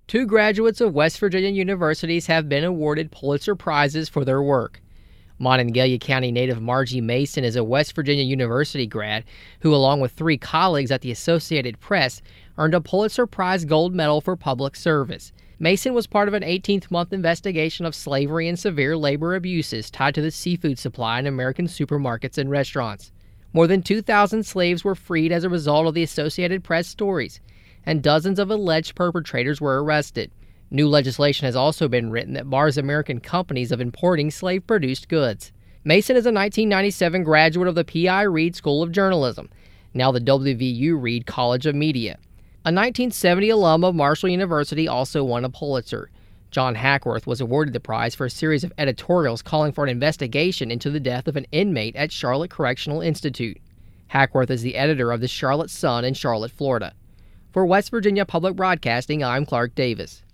Two graduates of West Virginia universities have been awarded Pulitzer Prizes for their work. Monongalia County native Margie Mason is a West Virginia University grad who, along with three colleagues at the Associated Press, earned a Pulitzer Prize Gold Medal for public service. Mason was part of an 18-month investigation of slavery and severe labor abuses tied to the seafood supply in American supermarkets and restaurants. More than 2,000 slaves were freed as a result of the Associated Press stories, and dozens of alleged perpetrators were arrested. New legislation has also been written that bars American companies of importing slave-produced goods. Mason is a 1997 graduate of the P.I. Reed School of Journalism, now the W.V.U. Reed College of Media. A 1970 alum of Marshall University also won a Pulitzer. John Hackworth was awarded the prize for a series of editorials calling for an investigation into the death of an inmate at Charlotte Correctional Institute. Hackworth is the editor of the Charlotte Sun in Charlotte, Florida. For West Virginia Public Broadcasting, I'm Clark Davis.